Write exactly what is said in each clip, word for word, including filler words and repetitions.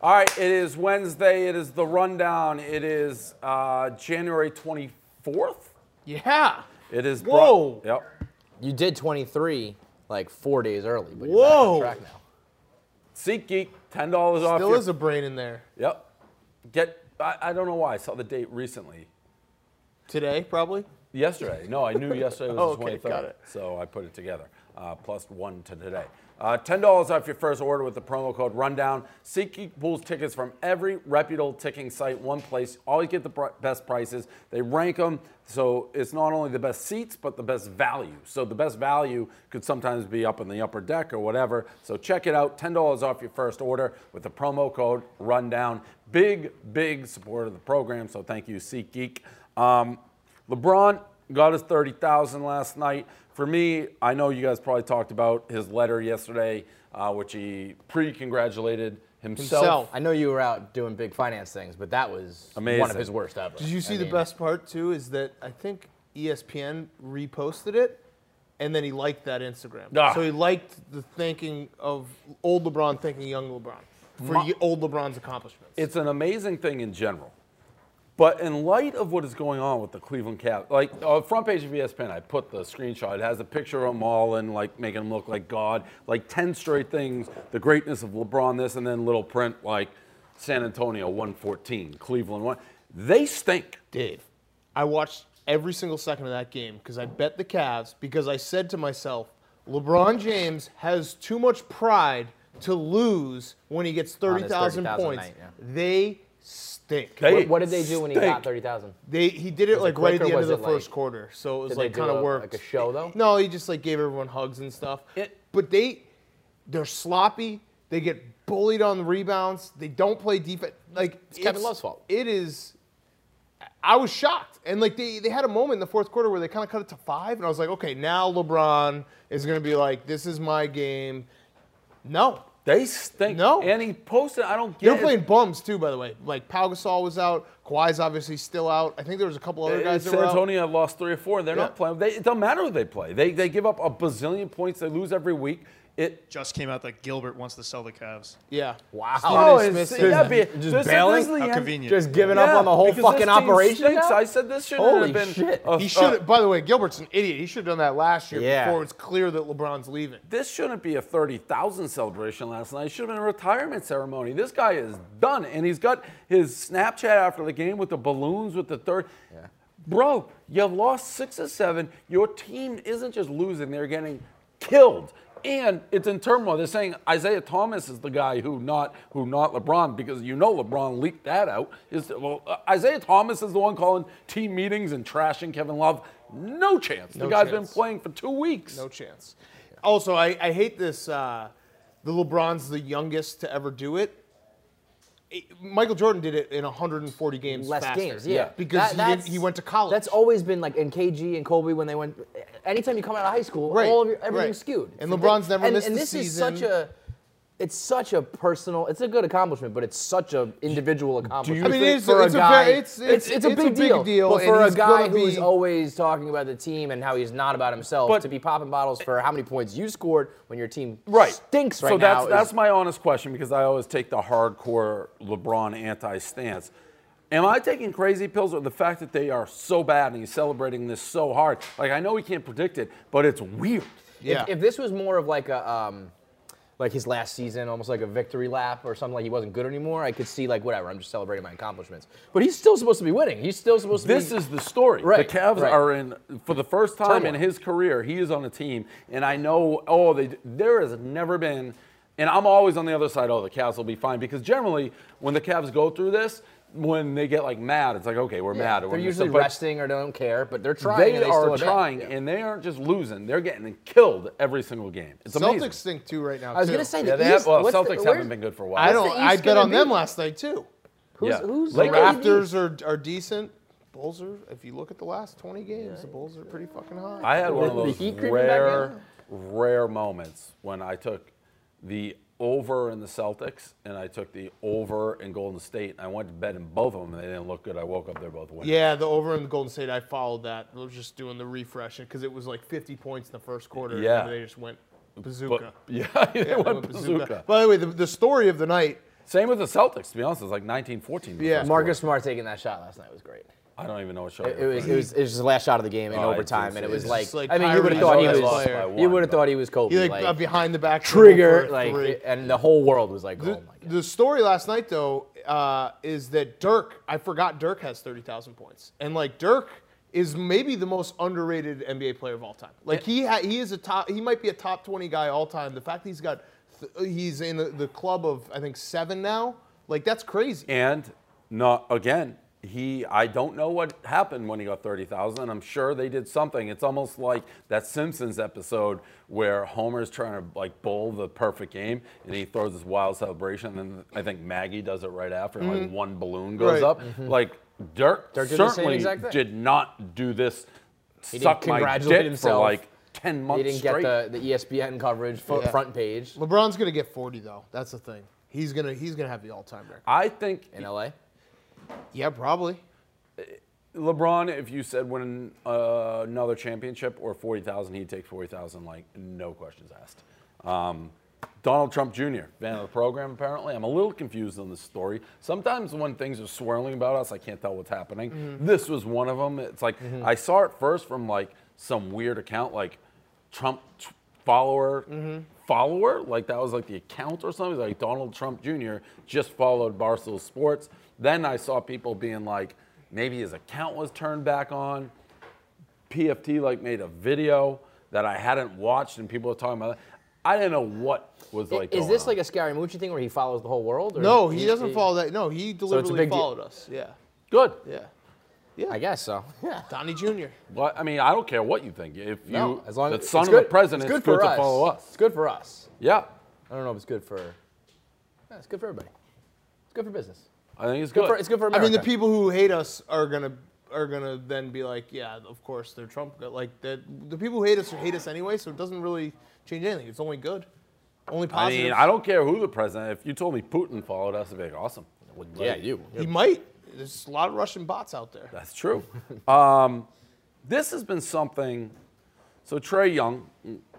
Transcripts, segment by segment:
All right, it is Wednesday. It is the rundown. It is uh, January twenty-fourth. Yeah. It is. Whoa. Bro- yep. You did twenty-three like four days early, but Whoa. you're back on track now. SeatGeek, ten dollars off. Still your, is a brain in there. Yep. Get. I, I don't know why. I saw the date recently. Today, probably? Yesterday. No, I knew yesterday was Oh, the okay, twenty-third. got it. So I put it together. Uh, plus one to today. Uh, ten dollars off your first order with the promo code RUNDOWN. SeatGeek pulls tickets from every reputable ticketing site, one place. Always get the pr- best prices. They rank them, so it's not only the best seats, but the best value. So the best value could sometimes be up in the upper deck or whatever. So check it out. ten dollars off your first order with the promo code RUNDOWN. Big, big support of the program, so thank you, SeatGeek. Um, LeBron got his thirty thousand last night. For me, I know you guys probably talked about his letter yesterday, uh, which he pre-congratulated himself. Himself. I know you were out doing big finance things, but that was Amazing. one of his worst ever. Did you see I the mean, best part, too, is that I think E S P N reposted it, and then he liked that Instagram. Ah. So he liked the thinking of old LeBron thanking young LeBron for My- y- old LeBron's accomplishments. It's an amazing thing in general. But in light of what is going on with the Cleveland Cavs, like on the front page of E S P N, I put the screenshot. It has a picture of them all and like making them look like God, like ten straight things, the greatness of LeBron, this, and then little print like San Antonio one fourteen, Cleveland one. They stink. Dave, I watched every single second of that game because I bet the Cavs because I said to myself, LeBron James has too much pride to lose when he gets thirty thousand thirty thousand points. night, yeah. They stink. They What, what did they do when he stink. got thirty thousand? They he did it Was it like right quick at or the end was of the it, first like- quarter, so it was Did like they do kind of a- worked. like a show, though? No, he just like gave everyone hugs and stuff. It- but they they're sloppy. They get bullied on the rebounds. They don't play defense. Like It's Kevin Love's fault. It is. I was shocked, and like they they had a moment in the fourth quarter where they kind of cut it to five, and I was like, okay, now LeBron is going to be like, this is my game. No. They stink. No. And he posted, I don't They get were it. playing bums too, by the way. Like Pau Gasol was out, Kawhi's obviously still out. I think there was a couple other guys that San were out. Antonio had lost three or four. They're Yeah. not playing. They, it doesn't matter who they play. They, they give up a bazillion points. They lose every week. It Just came out that Gilbert wants to sell the Cavs. Yeah. Wow. Stephen Oh, A. it's, Smith yeah, said be, that. Just this, bailing? This is the How end. convenient. Just giving up Yeah, on the whole because fucking this team operation stinks. now? I said this shouldn't Holy have been. shit. a- He a- should. By the way, Gilbert's an idiot. He should have done that last year Yeah. before it's clear that LeBron's leaving. This shouldn't be a thirty thousand celebration last night. It should have been a retirement ceremony. This guy is done, and he's got his Snapchat after the game with the balloons with the third. Yeah. Bro, you've lost six or seven. Your team isn't just losing; they're getting killed, and it's in turmoil. They're saying Isaiah Thomas is the guy who not who not LeBron, because you know LeBron leaked that out. Is well, uh, Isaiah Thomas is the one calling team meetings and trashing Kevin Love. No chance. The No guy's chance. been playing for two weeks. No chance. Also, I, I hate this. Uh, the LeBron's the youngest to ever do it. It- Michael Jordan did it in one hundred forty games Less faster. games, yeah. Because That- he, that's- didn't, he went to college. That's always been like in K G and Kobe when they went. Anytime you come out of high school, Right, all of your, everything's right. skewed. And It's LeBron's ridic- never and, missed and a this season. is such a. It's such a personal. It's a good accomplishment, but it's such a individual accomplishment. I mean, it is- for it's a guy. very- it's- it's, it's- a, it's big, a big deal. deal, But and for a he's guy gonna who's be- always talking about the team and how he's not about himself, But- to be popping bottles for how many points you scored when your team Right. stinks right so now. that's is- that's my honest question, because I always take the hardcore LeBron anti-stance. Am I taking crazy pills, or the fact that they are so bad and he's celebrating this so hard? Like, I know we can't predict it, but it's weird. yeah. If, if this was more of like a, um, like his last season, almost like a victory lap or something, like he wasn't good anymore, I could see like whatever. I'm just celebrating my accomplishments. But he's still supposed to be winning. He's still supposed to This be. is the story. Right, The Cavs right. are in, for the first time in Turmoil. his career, he is on a team, and I know, oh, they, there has never been, and I'm always on the other side, oh, the Cavs will be fine, because generally, when the Cavs go through this, when they get like mad, it's like, okay, we're mad. or They're we're usually but resting or don't care, but they're trying. They and they are still advance. trying, Yeah. and they aren't just losing; they're getting killed every single game. It's Celtics amazing. stink too right now. I was too. gonna say Yeah, the they have, East. well, what's the- Celtics where's- haven't been good for a while. I What's don't. the I East bet gonna on them be? last night too. Who's, Yeah. who's The Like gonna be- Raptors are are decent. Bulls are. If you look at the last twenty games, the Bulls are pretty fucking high. I had one of The those Heat creeping back rare, rare moments when I took the over in the Celtics and I took the over in Golden State. I went to bed in both of them, and they didn't look good. I woke up, they're both winning. Yeah, the over in the Golden State, I followed that. I was just doing the refresh because it was like fifty points in the first quarter. Yeah. And they just went bazooka. But, yeah, they Yeah, went went bazooka. By the way, the, the story of the night, Same with the Celtics, to be honest. It was like nineteen fourteen. Yeah. Marcus Smart taking that shot last night was great. I don't even know what shot It, it was it was it was just the last shot of the game in Oh, I overtime, did and it see was it. like, It's like I mean, you would have Kyrie thought he was was lost by one, you would have but- thought he was Kobe. He like, like uh, behind the back trigger, for like, three. it- and the whole world was like, oh The, my god. the story last night, though, uh, is that Dirk, I forgot Dirk has thirty thousand points. And, like, Dirk is maybe the most underrated N B A player of all time. Like, he ha- he is a top, he might be a top twenty guy all time. The fact that he's got, th- he's in the, the club of, I think, seven now, like, that's crazy. And not again, he I don't know what happened when he got thirty thousand. I'm sure they did something. It's almost like that Simpsons episode where Homer's trying to like bowl the perfect game and he throws this wild celebration, and then I think Maggie does it right after, and like one balloon goes Right. up. Like Dirk, Dirk did the same certainly exact thing. did not do this He suck didn't my congratulate dick himself. for like ten months He didn't straight. get the, the E S P N coverage fo- Yeah. front page LeBron's going to get forty, though. That's the thing. He's going to he's gonna have the all-time record. I think in L A. Yeah, probably. LeBron, if you said win uh, another championship or forty thousand, he'd take forty thousand, like no questions asked. Um, Donald Trump Junior, fan of the program, apparently. I'm a little confused on this story. Sometimes when things are swirling about us, I can't tell what's happening. Mm-hmm. This was one of them. It's like I saw it first from like some weird account, like Trump t- follower, Mm-hmm. follower, like that was like the account or something. Like Donald Trump Junior just followed Barstool Sports. Then I saw people being like, maybe his account was turned back on. P F T like made a video that I hadn't watched, and people were talking about it. I didn't know what was like. Is going this on. like a Scaramucci thing where he follows the whole world? Or No, he doesn't follow that. No, he deliberately big deal. followed us. Yeah. good? Yeah. I guess so. Yeah. Donnie Junior Well, I mean, I don't care what you think. If you, No, as long the as son it's of the good- president, it's good, it's good for to us. follow us. It's good for us. Yeah, I don't know if it's good for. Yeah, it's good for everybody. It's good for business. I think it's Good good. for, it's good for I America. mean, the people who hate us are gonna are gonna then be like, yeah, of course they're Trump. Like the the people who hate us hate us anyway, so it doesn't really change anything. It's only good, only I positive. mean, I don't care who the president. If you told me Putin followed us, I'd be like, awesome. Yeah, you. He might. There's a lot of Russian bots out there. That's true. um, this has been something. So Trae Young,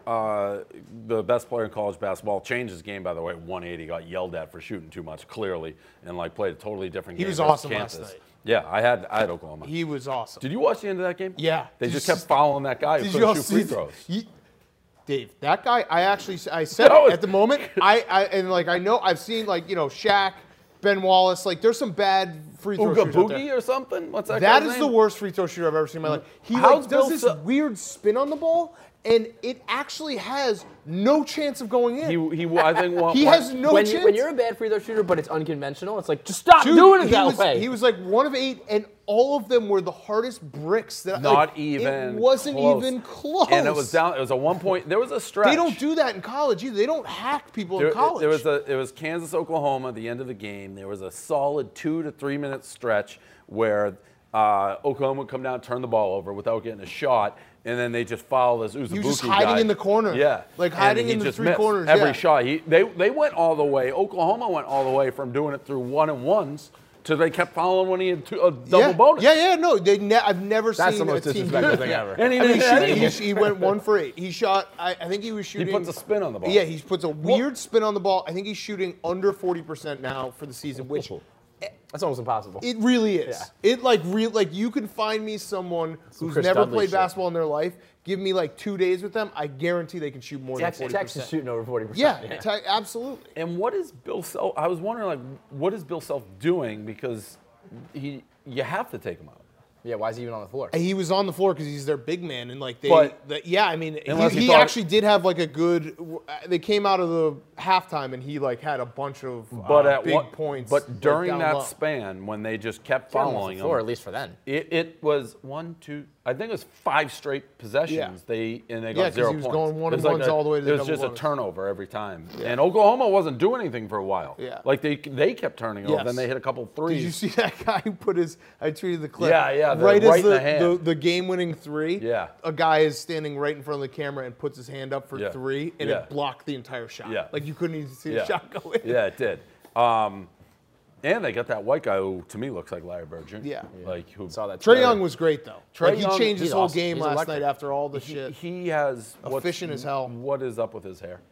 uh, the best player in college basketball, changed his game, by the way, one eighty. Got yelled at for shooting too much, clearly, and like played a totally different He game. was versus awesome last Kansas. night. Yeah, I had I had Oklahoma. He was awesome. Did you watch the end of that game? Yeah. They Did just you kept s- following that guy who Did couldn't all shoot see free th- throws. Ye- Dave, that guy, I actually, I said That it was- at the moment. I, I, and like, I know, I've seen like, you know, Shaq, Ben Wallace, like, there's some bad free throw Ooga shooters out there. Boogie or something? What's that That guy's is name? the worst free throw shooter I've ever seen in my life. He How's like, does Bill this Sil- weird spin on the ball, and it actually has no chance of going in. He, he, I think one, He one- has no when, chance. you, when you're a bad free throw shooter, but it's unconventional, it's like just stop Dude, doing it he that was, way. He was like one of eight, and all of them were the hardest bricks that not like, even. It wasn't close. even close. And it was down. It was a one point. There was a stretch. They don't do that in college either. They don't hack people There, in college. there was a. It was Kansas, Oklahoma. At the end of the game, there was a solid two to three minute stretch where uh, Oklahoma would come down, and turn the ball over without getting a shot, and then they just follow this Uzubuki He was just hiding guy. in the corner. Yeah, Like And hiding he in the just three missed corners, Every yeah. shot. He, they they went all the way. Oklahoma went all the way from doing it through one and ones to they kept following when he had two, a double yeah. bonus. Yeah, yeah, no. They ne- I've never That's seen the most a team do disrespectful that. thing ever. And he I mean, didn't he, hit he, anything. he went one for eight. He shot. I, I think he was He shooting. puts a spin on the ball. Yeah, he puts a weird spin on the ball. I think he's shooting under forty percent now for the season, which That's almost impossible. it really is. Yeah. It like real like you can find me someone who's Chris never Dudley played shit. basketball in their life. Give me like two days with them. I guarantee they can shoot more Tex, than forty Tex is percent. shooting over forty percent. Yeah, te- absolutely. And what is Bill Self? I was wondering, like, what is Bill Self doing? Because he, you have to take him out. Yeah, why is he even on the floor? He was on the floor because he's their big man, and like they, But- the, yeah, I mean, he, Unless he he thought- actually did have like a good. They came out of the halftime, and he like had a bunch of But uh, at big what points. But like, during down that low. span, when they just kept Get him off following the floor, him, at least for then. it, it was one, two. I think it was five straight possessions. Yeah. They and they Yeah, got 'cause zero he was points. going one It and was ones a- all the way to the It was double just a bonus. turnover every time. And Oklahoma wasn't doing anything for a while. Yeah. Like they they kept turning over. Yes. Then they hit a couple threes. Did you see that guy who put his? I tweeted the clip. Yeah, yeah, the- Right, right as in the, the hand. the, the game-winning three. Yeah. A guy is standing right in front of the camera and puts his hand up for Yeah. three, and Yeah. it blocked the entire shot. Yeah. Like you couldn't even see yeah. the shot go in. Yeah, it did. Um, and they got that white guy who, to me, looks like Larry Bird Junior Yeah. Like who Saw that. Trey today. Young was great though. Trae Like, he Young- changed his he's whole awesome. game He's last electric. night after all the he, shit. he has what's- Efficient as hell. What is up with his hair?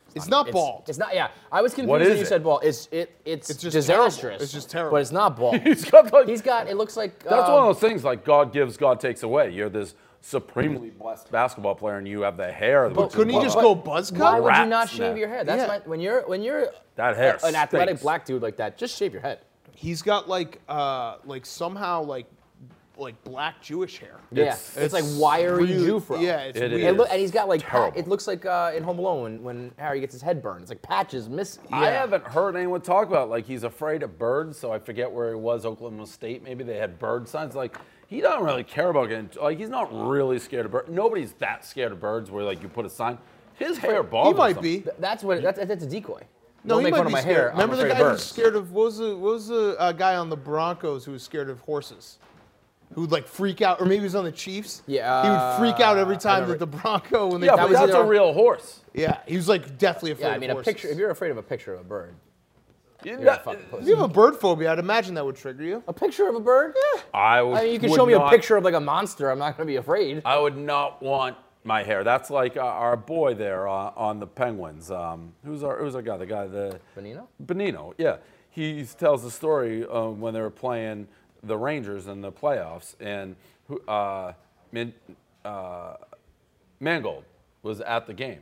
It's not bald. It's not. Yeah, I was confused What when is you it? said bald. It's it. It's, It's just disastrous. terrible. It's just terrible. But it's not bald. He's got like. He's got. It looks like. That's uh, one of those things like God gives, God takes away. You're this supremely blessed basketball player, and you have the hair. But which couldn't is he what- just but go buzz cut? Why would you Rat's not shave nest. your head? That's Yeah. my, when you're when you're That hair a- an athletic stinks. black dude like that. Just shave your head. He's got like uh like somehow like like black Jewish hair. Yeah, It's- it's, like wiry really- Jufro. Yeah, it's It weird. is. And, look, and he's got like pa- Terrible. it looks like uh, in Home Alone when, when Harry gets his head burned. It's like patches missing. I haven't heard anyone talk about like he's afraid of birds. So I forget where he was, Oklahoma State. Maybe they had bird signs. Like he doesn't really care about getting. Like he's not really scared of birds. Nobody's that scared of birds where like you put a sign. His hair bothers He might him. be. That's what. That's, that's a decoy. No, Don't he make might fun be of my scared. hair. Remember I'm the afraid guy of who was birds. scared of what was the what was the uh, guy on the Broncos who was scared of horses? Who would like freak out, or maybe he was on the Chiefs. Yeah, he would freak out every uh, time I that the remember- Bronco when they Yeah, That but was that's either- a real horse. yeah, he was like deathly afraid Yeah, I mean of a horses. picture. If you're afraid of a picture of a bird, You- you're a fucking If pussy. you have a bird phobia, I'd imagine that would trigger you. A picture of a bird? I would. I mean, you can would show me not- a picture of like a monster. I'm not gonna be afraid. I would not want my hair. That's like uh, our boy there uh, on the Penguins. Um, who's our who's our guy? The guy the Benino? Benino. Yeah, he tells the story uh, when they were playing the Rangers in the playoffs, and who uh, Min, uh, Mangold was at the game.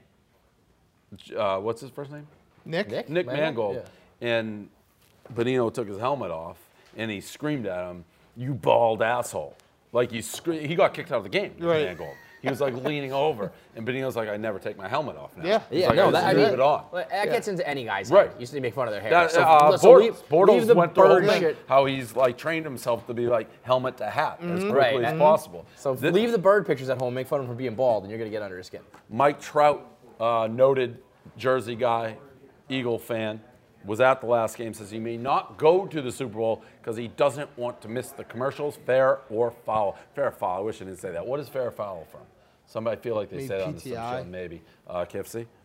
Uh, what's his first name? Nick, Nick? Nick Mangold? Mangold. And Benino took his helmet off, and he screamed at him, "You bald asshole!" Like he scre- he got kicked out of the game. Nick Right. Mangold. He was like leaning over, and Benino's like, "I never take my helmet off now." Yeah. He's Yeah, like, no, I that just I leave mean, it on. well, that gets into any guy's Right. head. You used to make fun of their hair. That, so, uh, so Bortles, leave, Bortles leave the went through the whole bird thing, shit. how he's like trained himself to be like helmet to hat as quickly Right, as and- possible. So Thi- leave the bird pictures at home. Make fun of him for being bald, and you're gonna get under his skin. Mike Trout, uh, noted Jersey guy, Eagle fan, was at the last game, says he may not go to the Super Bowl because he doesn't want to miss the commercials, fair or foul. Fair or foul, I wish I didn't say that. What is fair or foul from? Somebody feel like they Maybe said it on P some T I. show, maybe. Uh, K F C?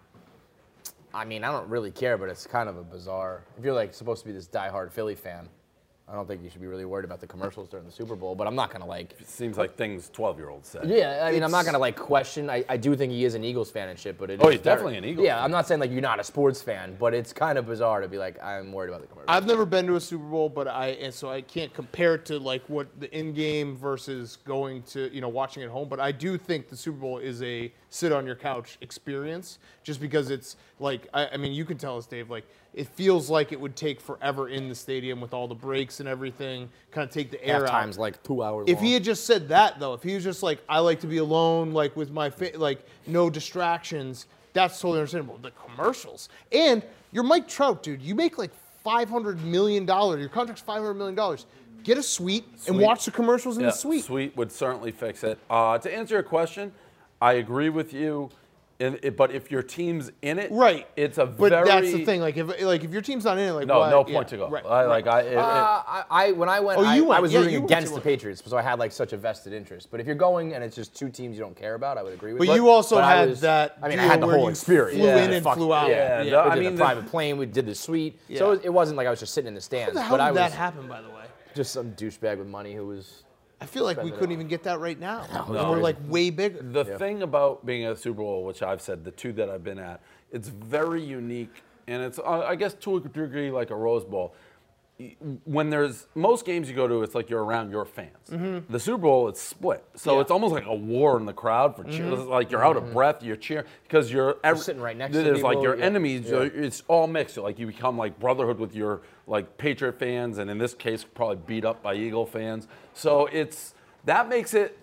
I mean, I don't really care, but it's kind of a bizarre. If you're like supposed to be this diehard Philly fan, I don't think you should be really worried about the commercials during the Super Bowl. But I'm not gonna like. It seems like things twelve-year-olds say. Yeah, I mean, I'm not It's- gonna like question. I, I do think he is an Eagles fan and shit, but it Oh, is he's very- definitely an Eagles Yeah, fan. I'm not saying like you're not a sports fan, but it's kind of bizarre to be like, I'm worried about the commercials. I've never been to a Super Bowl, but I and so I can't compare it to like what the in-game versus going to you know watching at home. But I do think the Super Bowl is a sit on your couch experience, just because it's like I, I mean you can tell us, Dave. Like it feels like it would take forever in the stadium with all the breaks and everything, kind of take the air out. Halftime's like two hours. If long. he had just said that though, if he was just like, I like to be alone, like with my fa- like no distractions, that's totally understandable. The commercials, and you're Mike Trout, dude. You make like five hundred million dollars. Your contract's five hundred million dollars. Get a suite, and Suite. watch the commercials in Yeah, the suite. Suite would certainly fix it. Uh, to answer your question, I agree with you. In, it, but if your team's in it, Right. it's a But very that's the thing. Like if like if your team's not in it, like no, why- no yeah, point to go. Right, I, like right. I, it, it- Uh, I, I when I went, Oh, I, you I went. was Yeah, rooting you went against to the it. Patriots, so I had like such a vested interest. But if you're going and it's just two teams you don't care about, I would agree with. But you also But I had was- that I mean, I deal had the where whole you experience. flew Yeah. in and Fuck flew out. yeah, We the- I did mean, the the- private plane. We did the suite. Yeah. So it wasn't like I was just sitting in the stands. How the hell but I did that was happen, by the way? just some douchebag with money who was. I feel like we couldn't even get that right now. And No. we're like way bigger. The thing about being at a Super Bowl, which I've said, the two that I've been at, it's very unique, and it's, uh, I guess, to a degree, like a Rose Bowl. Y- When there's most games you go to, it's like you're around your fans. The Super Bowl, it's split, so Yeah. it's almost like a war in the crowd for cheer. It's like you're out of breath, you're cheering because you're, every, sitting right next to There's like people, your yeah. enemies. Yeah. It's all mixed. Like you become like brotherhood with your like Patriot fans, and in this case, probably beat up by Eagle fans. So it's that makes it.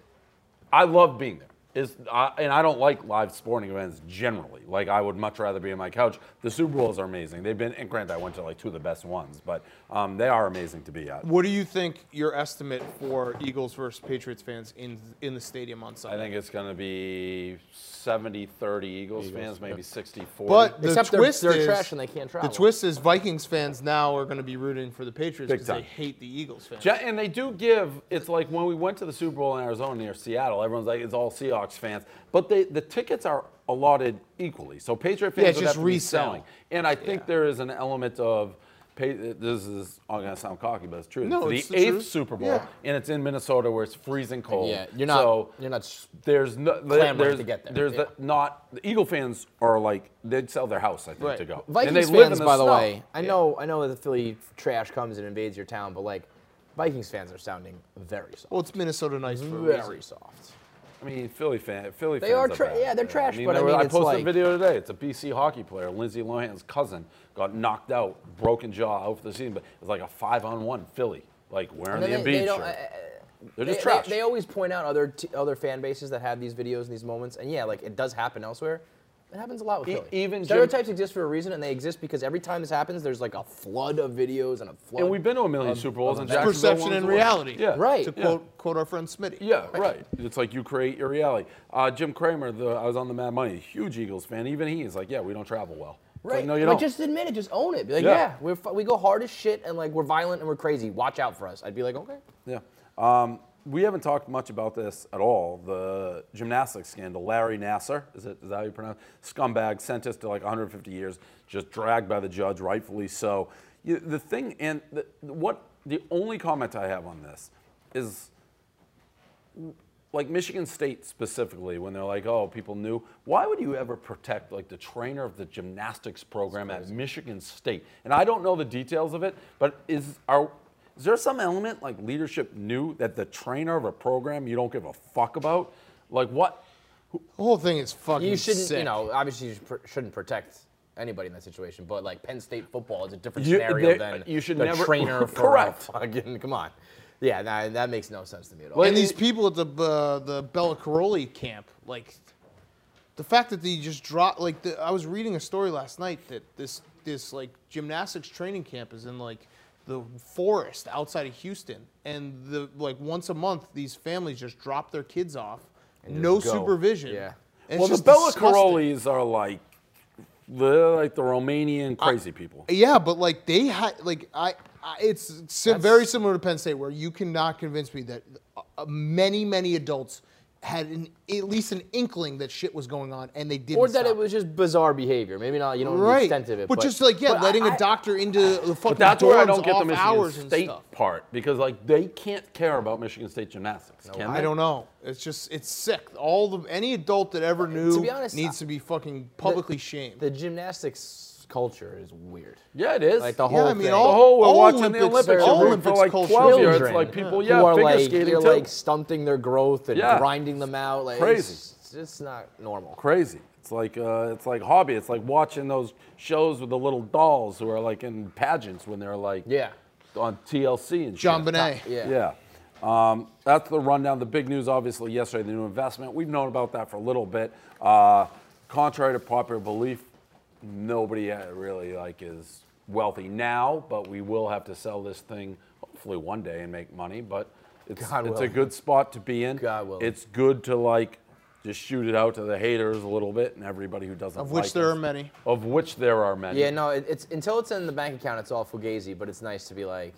I love being there. Is uh, and I don't like live sporting events generally. Like I would much rather be on my couch. The Super Bowls are amazing. They've been, and granted, I went to like two of the best ones, but um, they are amazing to be at. What do you think your estimate for Eagles versus Patriots fans in in the stadium on I Sunday? think it's going to be seventy thirty Eagles, fans, maybe sixty forty. But the Except they're- twist they're is trash and they can't travel. The twist is Vikings fans now are going to be rooting for the Patriots Big because they time. hate the Eagles fans. Ja- And they do give, it's like when we went to the Super Bowl in Arizona near Seattle, everyone's like, it's all Seahawks fans. But they, the tickets are allotted equally. So Patriot fans Yeah, it's would just have to be resell. selling. And I think there is an element of pay, this is all gonna sound cocky, but it's true. No, it's it's the the eighth truth. Super Bowl, Yeah. and it's in Minnesota where it's freezing cold. Yeah, you're not. So you're not. s- there's no clamoring there's, to get there. There's Yeah. the, not the Eagle fans are like they'd sell their house I think Right. to go. Vikings and they live fans, in the by the snow. way, I know, I know that the Philly trash comes and invades your town, but like, Vikings fans are sounding very soft. Well, it's Minnesota nice for a very reason. soft. I mean, Philly fan, Philly They fans are are tra- bad. yeah, they're trash, I mean, but I there mean, I it's posted like- a video today. It's a B C hockey player, Lindsay Lohan's cousin, got knocked out, broken jaw out for the season, but it was like a five-on-one Philly, like wearing And the then they- Embiid they don't- shirt. uh, uh, They're They, just they- trash. they always point out other t- other fan bases that have these videos and these moments, and yeah, like it does happen elsewhere. It happens a lot with E- Philly. even Jim- Stereotypes exist for a reason, and they exist because every time this happens, there's like a flood of videos and a flood. and we've been to a million Super Bowls, and It's Jacksonville perception won and the one. reality. Yeah, Right. To Yeah. quote quote our friend Smitty. Yeah, right. It's like you create your reality. Uh, Jim Cramer, the, I was on the Mad Money, huge Eagles fan. Even he is like, yeah, we don't travel well. It's Right. Like, no, you like, don't. just admit it. Just own it. Be like, Yeah. yeah, we're fu- we go hard as shit, and like we're violent and we're crazy. Watch out for us. I'd be like, okay. Yeah. Um, we haven't talked much about this at all. The gymnastics scandal. Larry Nasser, is it? Is that how you pronounce it? Scumbag, sentenced to like one hundred fifty years, just dragged by the judge, rightfully so. You, the thing, and the, what the only comment I have on this is, like Michigan State specifically, when they're like, oh, people knew. Why would you ever protect like the trainer of the gymnastics program at Michigan State? And I don't know the details of it, but is are is there some element like leadership knew that the trainer of a program you don't give a fuck about? Like what? The whole thing is fucking You shouldn't, sick. you know, obviously you pr- shouldn't protect anybody in that situation, but like Penn State football is a different You- scenario they- than you should the never- trainer for Correct. a fucking, come on. Yeah, that, that makes no sense to me at all. And these people at the uh, the Bella Caroli camp, like the fact that they just dropped, like the, I was reading a story last night that this this like gymnastics training camp is in like the forest outside of Houston, and the like once a month these families just drop their kids off, no just go. supervision. Yeah. And it's Well, the just Bella disgusting. Carolis are like, they're like the Romanian crazy people. Yeah, but like they had like I, I it's si- very similar to Penn State where you cannot convince me that uh, many many adults had an, at least an inkling that shit was going on and they didn't. Or that stop. it was just bizarre behavior. Maybe not, you know, the right, extent of it. but, just like yeah, but letting I- a doctor into the fucking But that's where I dorms don't get the off Michigan hours and State stuff. part because like they can't care about Michigan State gymnastics. can I they? don't know. It's just it's sick. All the any adult that ever knew be honest, needs to be fucking publicly shamed. The gymnastics culture is weird. Yeah, it is. Like the Yeah, whole I mean, thing. all- the whole we're all watching Olympics- the Olympics all you're rooting for Olympics like culture. twelve years. Children Like people, who yeah, are figure like, skating you're too. like stunting their growth and Yeah. grinding them out. Like, Crazy. It's, it's not normal. Crazy. It's like uh, it's like hobby. It's like watching those shows with the little dolls who are like in pageants when they're like Yeah. on T L C and John shit. Bonet. Yeah. Yeah. Um, that's the rundown. The big news, obviously, yesterday, the new investment. We've known about that for a little bit. Uh, contrary to popular belief, nobody uh, really like is wealthy now, but we will have to sell this thing hopefully one day and make money. But it's God it's will. a good spot to be in. God will. It's good to like just shoot it out to the haters a little bit and everybody who doesn't. Of which like there us. are many. Of which there are many. Yeah, no, it, it's until it's in the bank account, it's all fugazi. But it's nice to be like,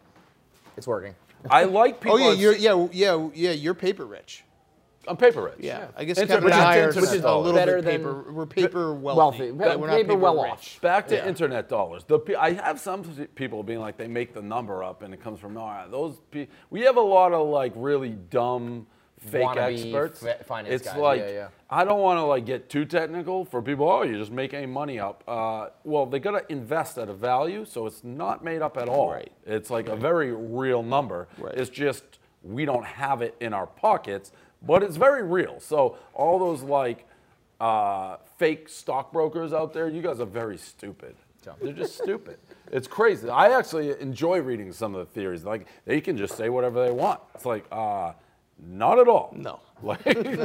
it's working. I like people. Oh yeah, I've you're seen- yeah yeah yeah you're paper rich. I'm paper rich. Yeah, I guess Internet- Kevin and I are internet just a dollars. little Better bit than- paper. We're paper wealthy. Wealthy. but we're not Paper paper well rich. off. Back to Yeah. internet dollars. The pe- I have some people being like they make the number up and it comes from nowhere. Those pe- we have a lot of like really dumb fake Wannabe experts. fi- finance it's guys. like Yeah, yeah. I don't want to like get too technical for people. Oh, you're just making money up. Uh, well, they got to invest at a value, so it's not made up at all. Right. It's like a very real number. Right. It's just we don't have it in our pockets, but it's very real. So all those like uh, fake stockbrokers out there, you guys are very stupid. They're just stupid. It's crazy. I actually enjoy reading some of the theories. Like they can just say whatever they want. It's like, uh, not at all. No. Like,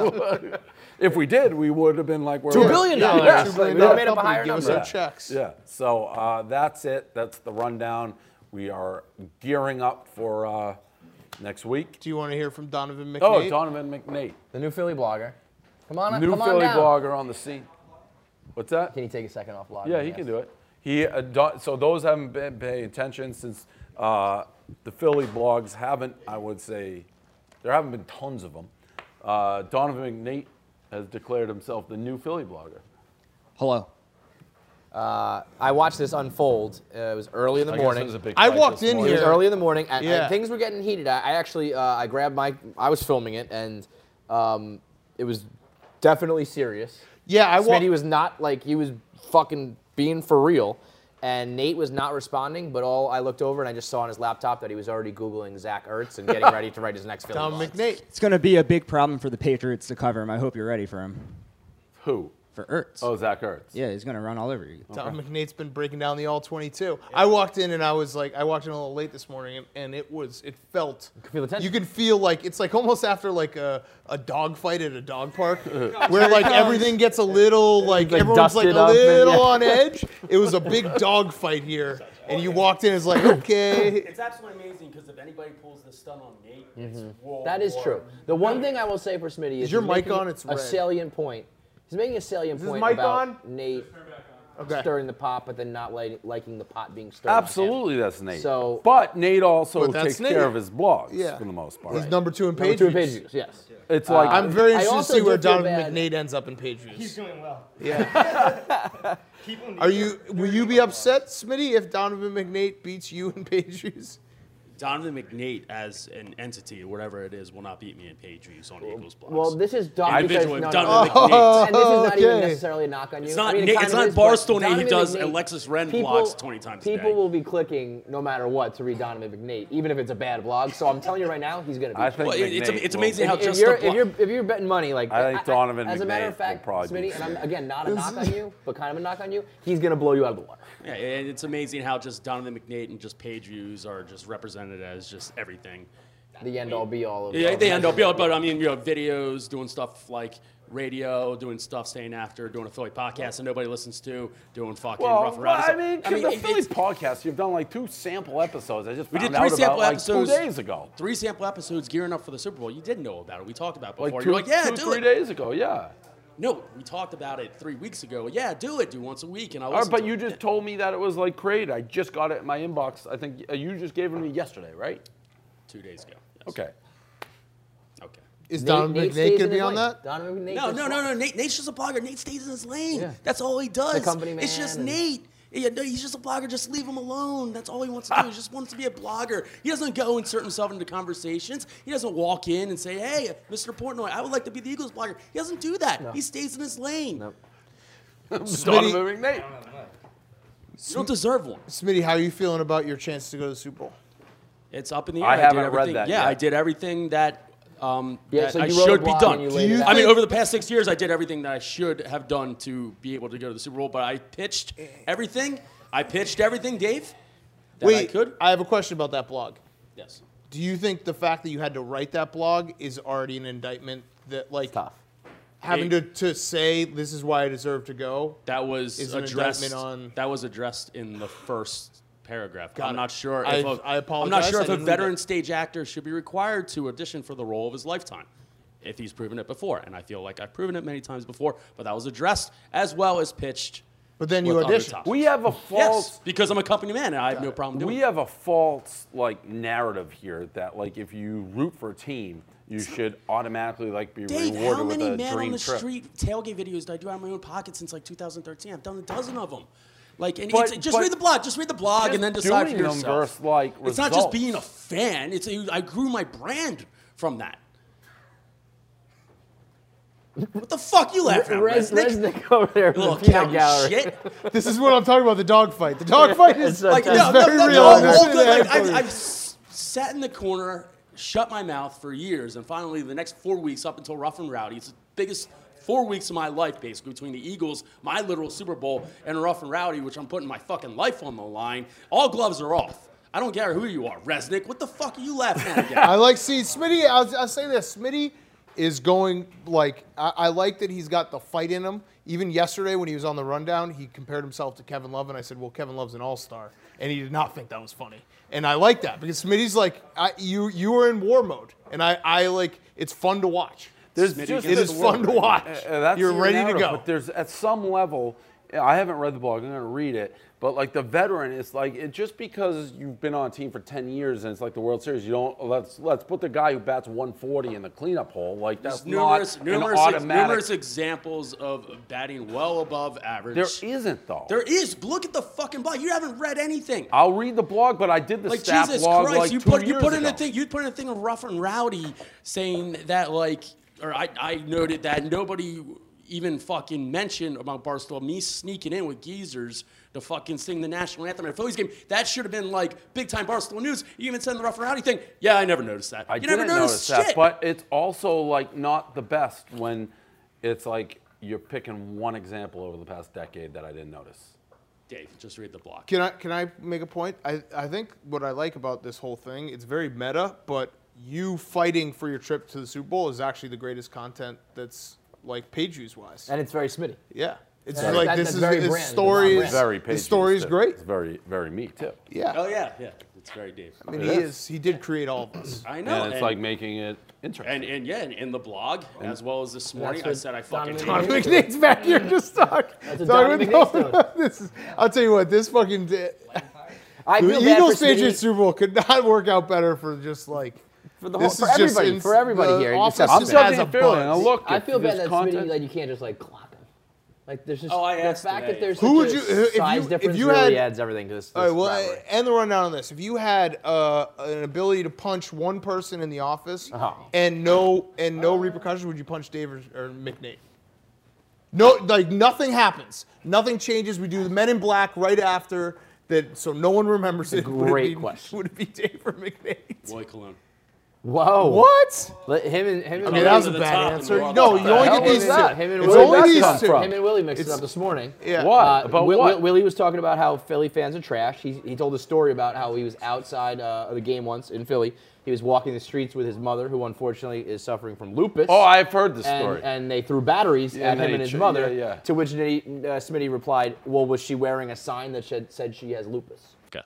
if we did, we would have been like, we're Two billion dollars. Yeah, Two Like, billion we dollar made up a company, higher give us number. our checks. Yeah. So uh, that's it. That's the rundown. We are gearing up for uh, next week. Do you want to hear from Donovan McNabb? Oh, Donovan McNate, The new Philly blogger. Come on, new come on Philly down. blogger on the scene. What's that? Can you take a second off blog? Yeah, he can do it. He uh, do- so those haven't been paying attention since uh, the Philly blogs haven't. I would say there haven't been tons of them. Uh, Donovan McNate has declared himself the new Philly blogger. Hello. Uh, I watched this unfold. Uh, it was early in the I guess morning. it was a big I fight walked this in It morning. was here. early in the morning. And, Yeah. and things were getting heated. I, I actually, uh, I grabbed my, I was filming it, and um, it was definitely serious. Yeah, I wa- Smitty was not like he was fucking being for real, and Nate was not responding. But all I looked over and I just saw on his laptop that he was already googling Zach Ertz and getting ready to write his next film. Tom McNate. It's going to be a big problem for the Patriots to cover him. I hope you're ready for him. Who? For Ertz. Oh, Zach Ertz. Yeah, he's going to run all over you. Tom McNate's been breaking down the all twenty-two. I walked in and I was like, I walked in a little late this morning, and, and it was, it felt. You can feel the tension. You can feel like it's like almost after like a, a dog fight at a dog park, where like everything gets a little like, Like everyone's like dusted a up and- little yeah. on edge. It was a big dog fight here, and you walked in, it's like okay. It's absolutely amazing because if anybody pulls the stun on Nate, it's World That is War. true. The one thing I will say for Smitty is your he's mic making on? It's a red. salient point. He's making a salient his point mic about on? Nate Okay. stirring the pot, but then not li- liking the pot being stirred. on him. Absolutely, that's Nate. So- but Nate also But that's takes Nate. care of his blogs Yeah. for the most part. He's number two in Number page two in views. page views, yes. It's like I'm very I interested to also see where do feel Donovan bad- McNate ends up in page views. He's doing well. Yeah. People need Are you? Will you be upset, Smitty, if Donovan McNate beats you in page views? Donovan McNate as an entity, or whatever it is, will not beat me in page views on Eagles blogs. Well, this is dumb because Individual no, no, Donovan no. McNate. And this is not even Okay. necessarily a knock on you. It's not I mean, it Nate- kind it's of not is, but Barstool Nate. He Donovan does McNate- Alexis Wren people- blogs twenty times a People day. will be clicking no matter what to read Donovan McNate, even if it's a bad blog. So I'm telling you right now, he's going to be. I think Well, it- it's, McNate it's will- amazing how if, just if, you're, the if, blo- you're, if you're betting money, like I think Donovan as a matter McNate of fact, will probably Smitty, beat and I'm you. again not a knock on you, but kind of a knock on you. He's going to blow you out of the water. Yeah, and it's amazing how just Donovan McNate and just page views are just represented as just everything. The end all be all of Yeah, of they end up, measures. yeah, but I mean, you know, videos, doing stuff like radio, doing stuff staying after, doing a Philly podcast that nobody listens to, doing fucking well, rough and well, rowdy I stuff. mean, I mean, the it- Philly it's- podcast, you've done like two sample episodes. I just we found did three out sample about like episodes two days ago. Three sample episodes gearing up for the Super Bowl. You did know about it. We talked about it before. Like You're two, like, yeah, two, do three it. days ago, yeah. No, we talked about it three weeks ago. Yeah, do it. Do once a week, and I All right, listened but to you it. just told me that it was like great. I just got it in my inbox. I think uh, you just gave it to me yesterday, right? two days ago. Yes. Okay. Okay. Is Nate- Donovan Nate McNate stays going to in be his on lane. that? Donovan McNate No, just- no, no, no. Nate, Nate's just a blogger. Nate stays in his lane. Yeah. That's all he does. The company It's just man and- Nate. Yeah, no, he's just a blogger. Just leave him alone. That's all he wants to do. He just wants to be a blogger. He doesn't go insert himself into conversations. He doesn't walk in and say, "Hey, Mister Portnoy, I would like to be the Eagles blogger." He doesn't do that. No. He stays in his lane. Nope. Donovan McNate. You don't deserve one. Smitty, how are you feeling about your chance to go to the Super Bowl? It's up in the air. I did haven't read everything- that Yeah, yet. I did everyththing that. Um, Yeah, that so I you wrote a should be blog done. and you Do laid you it out. I mean, think- over the past six years, I did everything that I should have done to be able to go to the Super Bowl. But I pitched everything. I pitched everything, Dave. That Wait, I could. I have a question about that blog. Yes. Do you think the fact that you had to write that blog is already an indictment that, like, Tough. having to, to say this is why I deserve to go? That was Is an addressed. indictment on- That was addressed in the first paragraph. Got I'm it. not sure. I- If a, I I'm not apologize, sure I if a didn't read veteran it. stage actor should be required to audition for the role of his lifetime, if he's proven it before. And I feel like I've proven it many times before. But that was addressed as well as pitched. But then you with other audition. topics. We have a false. Yes, because I'm a company man and I have no problem doing We it. have a false like narrative here that like if you root for a team, you should automatically like be Dave, rewarded how with many a man dream on the trip. street tailgate videos did I do out of my own pocket since like two thousand thirteen? I've done a dozen of them. Like, and But- it's, just but read the blog. Just read the blog just and then decide for doing them yourself. versus, like, it's not just results. being a fan. It's a, I grew my brand from that. What the fuck you laughing at, Res- Resnick? Resnick over there You with little the peanut counting gallery. shit. This is what I'm talking about, the dog fight. The dog fight is It's a- Like, It's no, no, very no, real. no, Listen all to good. that Like, I've, for me. I've s- sat in the corner, shut my mouth for years, and finally, the next four weeks up until Rough and Rowdy, it's the biggest four weeks of my life, basically, between the Eagles, my literal Super Bowl, and Rough and Rowdy, which I'm putting my fucking life on the line. All gloves are off. I don't care who you are, Resnick. What the fuck are you laughing at again? I like, see, Smitty, I'll, I'll say this. Smitty is going, like, I, I like that he's got the fight in him. Even yesterday when he was on the rundown, he compared himself to Kevin Love, and I said, well, Kevin Love's an all-star. And he did not think that was funny. And I like that because Smitty's like, I, you you are in war mode. And I, I like, it's fun to watch. There's Smitty just gets It is the fun world to right. watch. Uh, that's You're your ready to narrative, go. But there's at some level, I haven't read the blog. I'm going to read it. But like the veteran, it's like it just because you've been on a team for ten years and it's like the World Series, you don't let's let's put the guy who bats one forty in the cleanup hole. Like that's There's numerous, not numerous, an ex- automatic. numerous examples of batting well above average. There isn't though. There is. Look at the fucking blog. You haven't read anything. I'll read the blog, but I did the Like stat Jesus blog Christ, like you two put you years put in ago. a thing. You put in a thing of Rough and Rowdy saying that like, or I I noted that nobody even fucking mentioned about Barstool me sneaking in with geezers to fucking sing the national anthem at a Phillies game. That should have been like big time Barstool News. You even said the Rough and Rowdy thing. Yeah, I never noticed that. I you didn't never notice noticed that, shit. but it's also like not the best when it's like you're picking one example over the past decade that I didn't notice. Dave, just read the block. Can I can I make a point? I, I think what I like about this whole thing, it's very meta, but you fighting for your trip to the Super Bowl is actually the greatest content that's like page views wise. And it's very Smitty. Yeah. It's Yeah, like that- this that's is very his brand, story it's is not Very his story is too. great. It's very very me too. Yeah. Oh yeah, yeah. It's very Dave. I mean It he is. is he did create all of us. I know. And it's like making it interesting. And, and yeah, and in the blog, as well as this morning, I what said I fucking Donovan hate Donovan McNate's back here just talk. That's what talking Donovan about- this is, I'll tell you what, this fucking di- I the feel bad Eagles for Patriots Smitty, 'Super Bowl could not work out better for just like for the whole, this for is just everybody, ins- for everybody the here. office except I'm just Smitty. has still a feeling. buzz. Now look, I if feel bad this that content- Smitty, like you can't just like clock him. Like there's just Oh, I the asked fact today. that there's Who such would a you- if size you- if difference you really had- adds everything to this. All right, this well, rivalry. and the rundown on this. If you had uh, an ability to punch one person in the office Uh-huh. and no and no repercussions, would you punch Dave or, or McNate? No, like nothing happens. Nothing changes. We do the Men in Black right after that, so no one remembers it. Would it great be- question. Would it be Dave or McNate? Roy Cologne. Whoa. What? Let him and him and Okay, that was to a the bad top and answer. we're all No, top. you only The get hell these is two. that? Him and It's Willie only Where'd that these come two. from? Him and Willie mixed it It's- up this morning. Yeah. What? Uh, About Wi- what? Wi- Willie was talking about how Philly fans are trash. He, he told a story about how he was outside uh, of the game once in Philly. He was walking the streets with his mother, who unfortunately is suffering from lupus. Oh, I've heard this and, story. and they threw batteries Yeah, at him they and his ch- mother. yeah, yeah. To which Nitty, uh, Smitty replied, "Well, was she wearing a sign that said, said she has lupus?"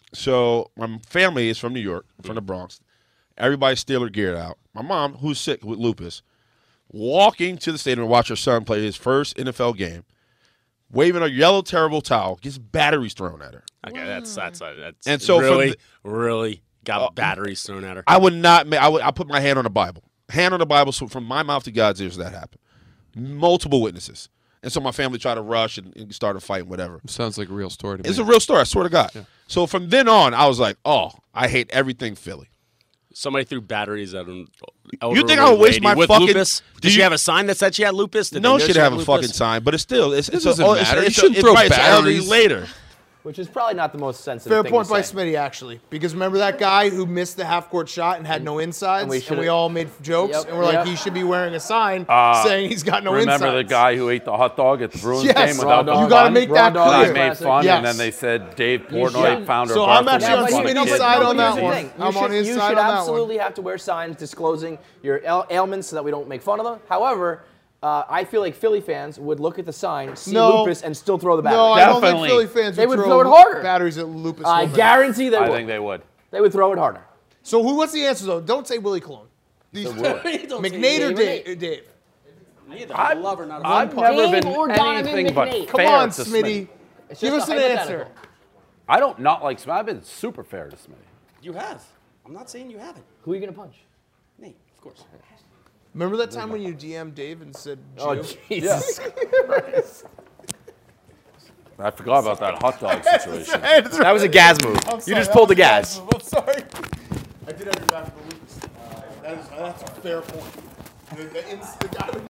So my family is from New York, from the Bronx. Everybody's Steeler geared out. My mom, who's sick with lupus, walking to the stadium to watch her son play his first N F L game, waving a yellow terrible towel, gets batteries thrown at her. Okay, that's that's that's And so from really the- really got batteries thrown at her. I would not. ma- I would. I put my hand on the Bible. Hand on the Bible. So from my mouth to God's ears, that happened. Multiple witnesses. And so my family tried to rush and, and started fighting, whatever. Sounds like a real story to me. It's a real story. I swear to God. So from then on, I was like, oh, I hate everything Philly. Somebody threw batteries at him. You think I would waste my with fucking- lupus? do Did she you- have a sign that said she had lupus? Did No they know should she have had a lupus? fucking sign, but it's still it's, it's doesn't a, matter. It's, You it's, shouldn't it's, throw right, it's early batteries. later. Which is probably not the most sensitive Fair thing point to by say. Smitty, actually. Because remember that guy who missed the half-court shot and had no insides? and we And we, should've- all made jokes? Yep, and we're like, yep. he should be wearing a sign Uh, saying he's got no Remember insides. the guy who ate the hot dog at the Bruins Yes. game without the Raw You dog. got to bun? make Raw that dog And I clear. made Classic. fun, Yes. and then they said Dave You Portnoy, should- founder So of I'm Barstool, actually on was funny Smitty's kid. side No, on but here's that the one. thing. You I'm should, on his you side should on that one. absolutely have to wear signs disclosing your ail- ailments so that we don't make fun of them. However, uh, I feel like Philly fans would look at the sign, see No. lupus, and still throw the battery. No, I don't think Definitely. Philly fans They would, would throw, throw it harder. batteries at lupus. I women. guarantee they I would. think they would. They would throw it harder. So who? What's the answer though? Don't say Willie Cologne. These two. Don't say McNate or Dave. Dave? Dave. Neither. I love her, not a I've fan. never Dave been or Donovan anything but McNate. Come fair on, to Smitty. It's Give just us a an answer. hypothetical. I don't not like Smitty. I've been super fair to Smitty. You have. I'm not saying you haven't. Who are you going to punch? Nate, of course. Remember that time when you D M'd Dave and said Jew? Oh, Jesus. I forgot about that hot dog situation. That was a gas move. You just pulled the gas. I'm sorry. I did have your back for lupus. Uh, that is, that's a fair point. The, the, ins- the guy